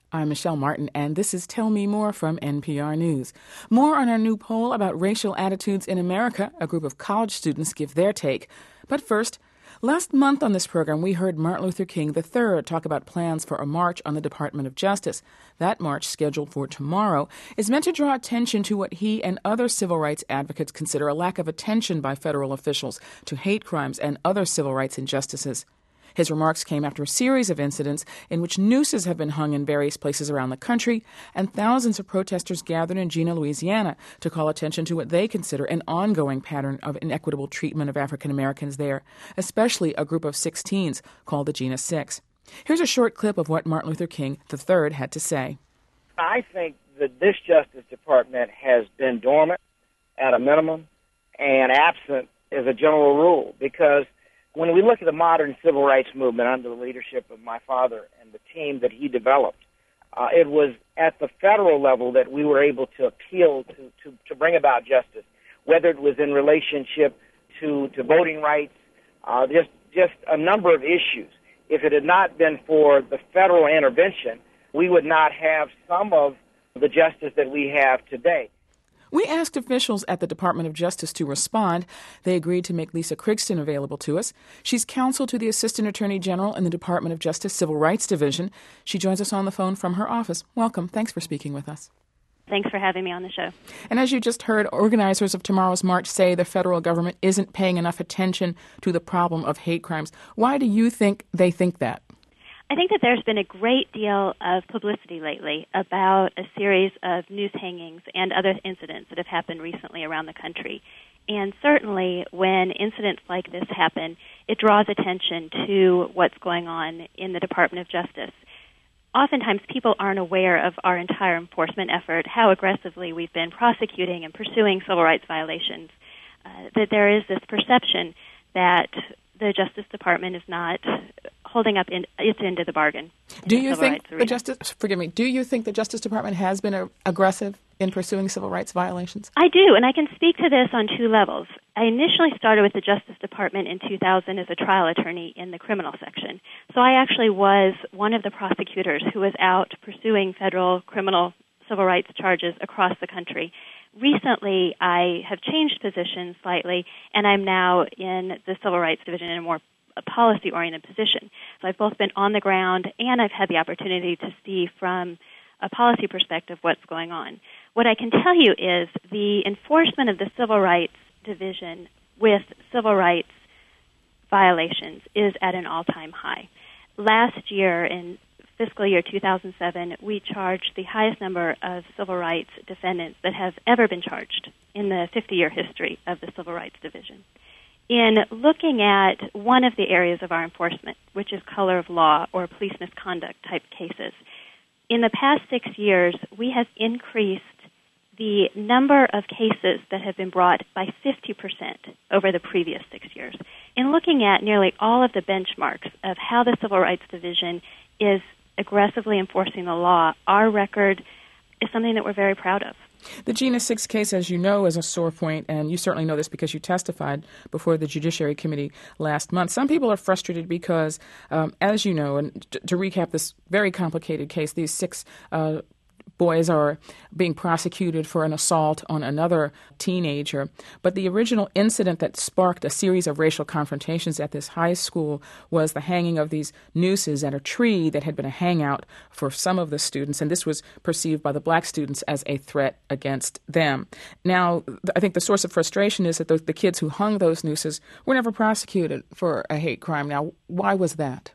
I'm Michelle Martin, and this is Tell Me More from NPR News. More on our new poll about racial attitudes in America. A group of college students give their take. But first, last month on this program, we heard Martin Luther King III talk about plans for a march on the Department of Justice. That march, scheduled for tomorrow, is meant to draw attention to what he and other civil rights advocates consider a lack of attention by federal officials to hate crimes and other civil rights injustices. His remarks came after a series of incidents in which nooses have been hung in various places around the country, and thousands of protesters gathered in Jena, Louisiana, to call attention to what they consider an ongoing pattern of inequitable treatment of African Americans there, especially a group of 6 teens called the Jena Six. Here's a short clip of what Martin Luther King III had to say. I think that this Justice Department has been dormant at a minimum and absent as a general rule, because when we look at the modern civil rights movement under the leadership of my father and the team that he developed, it was at the federal level that we were able to appeal to bring about justice, whether it was in relationship to voting rights, just a number of issues. If it had not been for the federal intervention, we would not have some of the justice that we have today. We asked officials at the Department of Justice to respond. They agreed to make Lisa Krigston available to us. She's counsel to the Assistant Attorney General in the Department of Justice Civil Rights Division. She joins us on the phone from her office. Welcome. Thanks for speaking with us. Thanks for having me on the show. And as you just heard, organizers of tomorrow's march say the federal government isn't paying enough attention to the problem of hate crimes. Why do you think they think that? I think that there's been a great deal of publicity lately about a series of news hangings and other incidents that have happened recently around the country. And certainly when incidents like this happen, it draws attention to what's going on in the Department of Justice. Oftentimes people aren't aware of our entire enforcement effort, how aggressively we've been prosecuting and pursuing civil rights violations, that there is this perception that the Justice Department is not holding up its end of the bargain. Do you think the Justice Department has been aggressive in pursuing civil rights violations? I do, and I can speak to this on 2 levels. I initially started with the Justice Department in 2000 as a trial attorney in the criminal section. So I actually was one of the prosecutors who was out pursuing federal criminal civil rights charges across the country. Recently, I have changed positions slightly, and I'm now in the Civil Rights Division in a more policy-oriented position. So I've both been on the ground, and I've had the opportunity to see from a policy perspective what's going on. What I can tell you is the enforcement of the Civil Rights Division with civil rights violations is at an all-time high. Last year, in fiscal year 2007, we charged the highest number of civil rights defendants that have ever been charged in the 50-year history of the Civil Rights Division. In looking at one of the areas of our enforcement, which is color of law or police misconduct type cases, in the past 6 years, we have increased the number of cases that have been brought by 50% over the previous 6 years. In looking at nearly all of the benchmarks of how the Civil Rights Division is aggressively enforcing the law, our record is something that we're very proud of. The Jena Six case, as you know, is a sore point, and you certainly know this because you testified before the Judiciary Committee last month. Some people are frustrated because, as you know, and to recap this very complicated case, these 6 boys are being prosecuted for an assault on another teenager. But the original incident that sparked a series of racial confrontations at this high school was the hanging of these nooses at a tree that had been a hangout for some of the students, and this was perceived by the black students as a threat against them. Now, I think the source of frustration is that the kids who hung those nooses were never prosecuted for a hate crime. Now, why was that?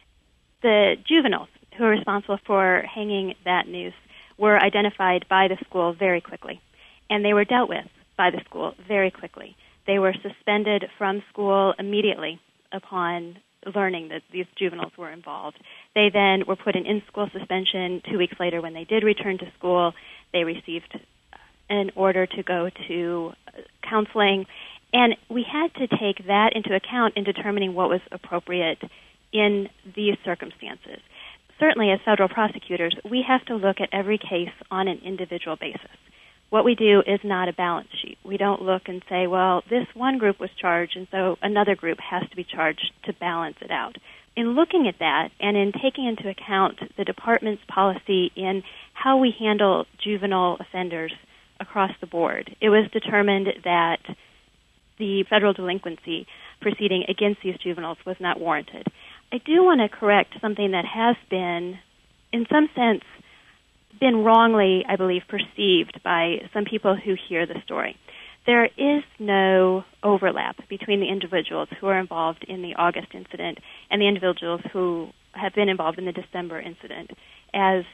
The juveniles who are responsible for hanging that noose were identified by the school very quickly, and they were dealt with by the school very quickly. They were suspended from school immediately upon learning that these juveniles were involved. They then were put in in-school suspension. 2 weeks later, when they did return to school, they received an order to go to counseling, and we had to take that into account in determining what was appropriate in these circumstances. Certainly, as federal prosecutors, we have to look at every case on an individual basis. What we do is not a balance sheet. We don't look and say, well, this one group was charged, and so another group has to be charged to balance it out. in looking at that and in taking into account the department's policy in how we handle juvenile offenders across the board, it was determined that the federal delinquency proceeding against these juveniles was not warranted. I do want to correct something that has been, in some sense, been wrongly, I believe, perceived by some people who hear the story. There is no overlap between the individuals who are involved in the August incident and the individuals who have been involved in the December incident. As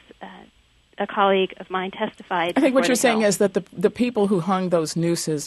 a colleague of mine testified. I think what you're saying is that the people who hung those nooses,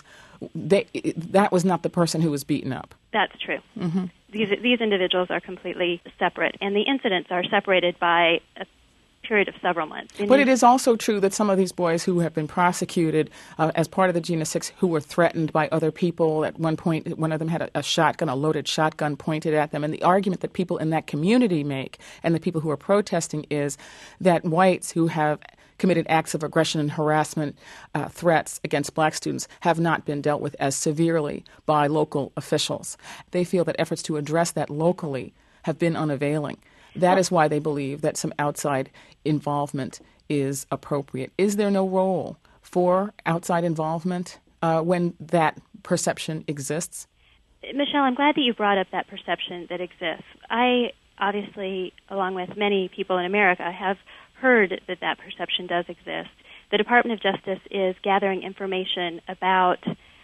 that was not the person who was beaten up. That's true. Mm-hmm. These individuals are completely separate, and the incidents are separated by a period of several months. But it is also true that some of these boys who have been prosecuted as part of the Jena 6 who were threatened by other people. At one point, one of them had a loaded shotgun pointed at them. And the argument that people in that community make and the people who are protesting is that whites who have committed acts of aggression and harassment, threats against black students have not been dealt with as severely by local officials. They feel that efforts to address that locally have been unavailing. That is why they believe that some outside involvement is appropriate. Is there no role for outside involvement when that perception exists? Michelle, I'm glad that you brought up that perception that exists. I obviously, along with many people in America, have heard that that perception does exist. The Department of Justice is gathering information about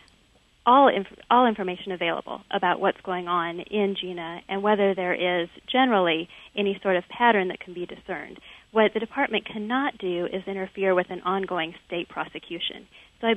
all information available about what's going on in Jena and whether there is generally any sort of pattern that can be discerned. What the department cannot do is interfere with an ongoing state prosecution. So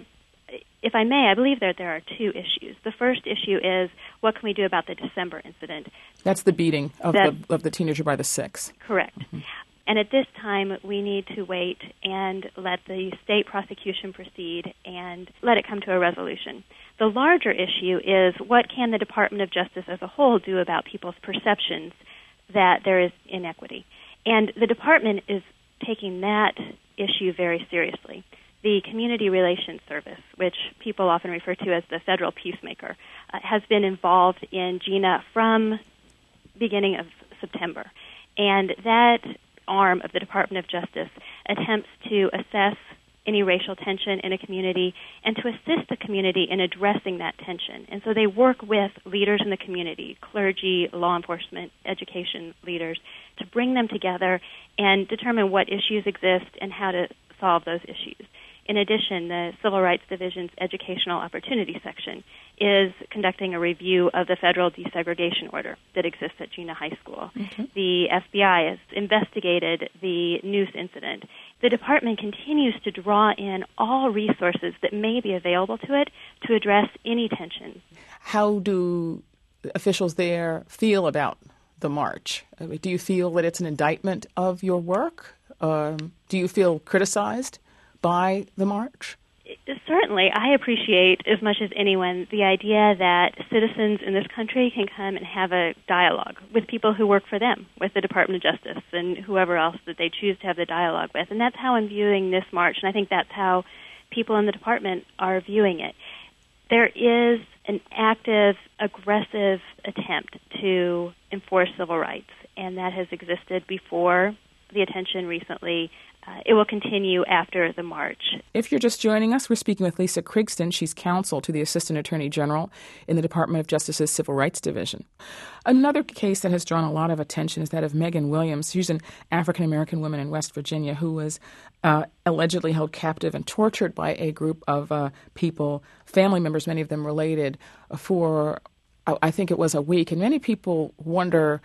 if I may, I believe that there are two issues. The first issue is what can we do about the December incident? That's the beating of the teenager by the 6. Correct. Mm-hmm. And at this time, we need to wait and let the state prosecution proceed and let it come to a resolution. The larger issue is what can the Department of Justice as a whole do about people's perceptions that there is inequity. And the department is taking that issue very seriously. The Community Relations Service, which people often refer to as the federal peacemaker, has been involved in Jena from beginning of September. And that arm of the Department of Justice attempts to assess any racial tension in a community and to assist the community in addressing that tension. And so they work with leaders in the community, clergy, law enforcement, education leaders, to bring them together and determine what issues exist and how to solve those issues. In addition, the Civil Rights Division's Educational Opportunity Section is conducting a review of the federal desegregation order that exists at Jena High School. Okay. The FBI has investigated the noose incident. The department continues to draw in all resources that may be available to it to address any tension. How do officials there feel about the march? Do you feel that it's an indictment of your work? Do you feel criticized by the march? Certainly. I appreciate as much as anyone the idea that citizens in this country can come and have a dialogue with people who work for them, with the Department of Justice and whoever else that they choose to have the dialogue with. And that's how I'm viewing this march, and I think that's how people in the department are viewing it. There is an active, aggressive attempt to enforce civil rights, and that has existed before the attention recently. It will continue after the march. If you're just joining us, we're speaking with Lisa Krigston. She's counsel to the Assistant Attorney General in the Department of Justice's Civil Rights Division. Another case that has drawn a lot of attention is that of Megan Williams. She's an African-American woman in West Virginia who was allegedly held captive and tortured by a group of people, family members, many of them related, for, I think it was a week. And many people wonder,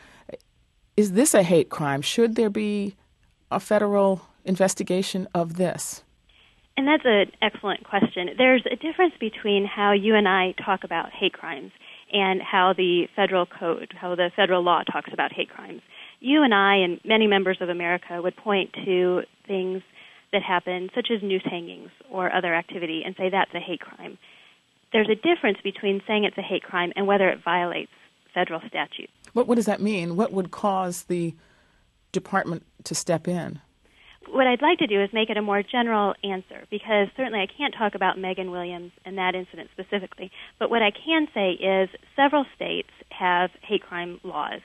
is this a hate crime? Should there be a federal investigation of this? And that's an excellent question. There's a difference between how you and I talk about hate crimes and how the federal code, how the federal law talks about hate crimes. You and I and many members of America would point to things that happen, such as noose hangings or other activity, and say that's a hate crime. There's a difference between saying it's a hate crime and whether it violates federal statute. What does that mean? What would cause the department to step in? What I'd like to do is make it a more general answer, because certainly I can't talk about Megan Williams and that incident specifically, but what I can say is several states have hate crime laws,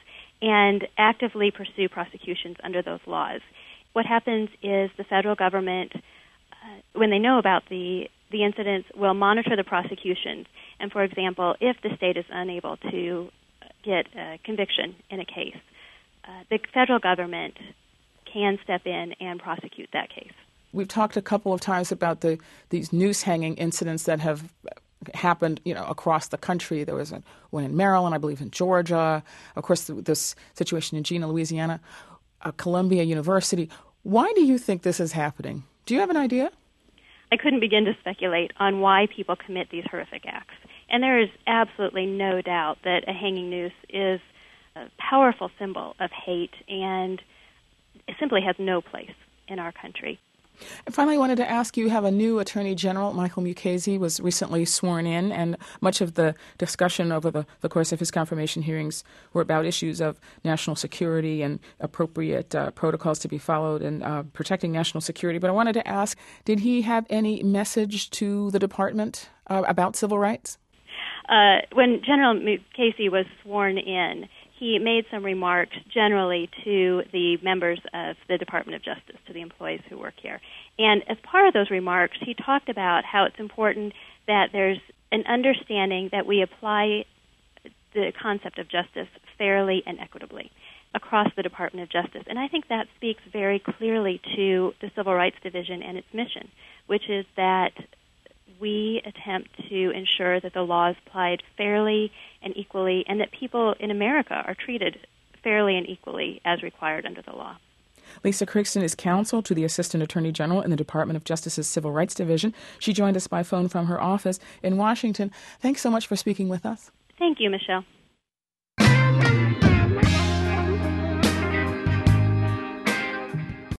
and actively pursue prosecutions under those laws. What happens is the federal government, when they know about the incidents, will monitor the prosecutions. And, for example, if the state is unable to get a conviction in a case, the federal government can step in and prosecute that case. We've talked a couple of times about these noose hanging incidents that have happened, across the country. There was one in Maryland, I believe in Georgia. Of course, this situation in Jena, Louisiana, Columbia University. Why do you think this is happening? Do you have an idea? I couldn't begin to speculate on why people commit these horrific acts. And there is absolutely no doubt that a hanging noose is a powerful symbol of hate and it simply has no place in our country. And finally, I wanted to ask you have a new Attorney General. Michael Mukasey was recently sworn in, and much of the discussion over the course of his confirmation hearings were about issues of national security and appropriate protocols to be followed in protecting national security. But I wanted to ask, did he have any message to the department about civil rights? When General Mukasey was sworn in, he made some remarks generally to the members of the Department of Justice, to the employees who work here. And as part of those remarks, he talked about how it's important that there's an understanding that we apply the concept of justice fairly and equitably across the Department of Justice. And I think that speaks very clearly to the Civil Rights Division and its mission, which is that we attempt to ensure that the law is applied fairly and equally, and that people in America are treated fairly and equally as required under the law. Lisa Crookston is counsel to the Assistant Attorney General in the Department of Justice's Civil Rights Division. She joined us by phone from her office in Washington. Thanks so much for speaking with us. Thank you, Michelle.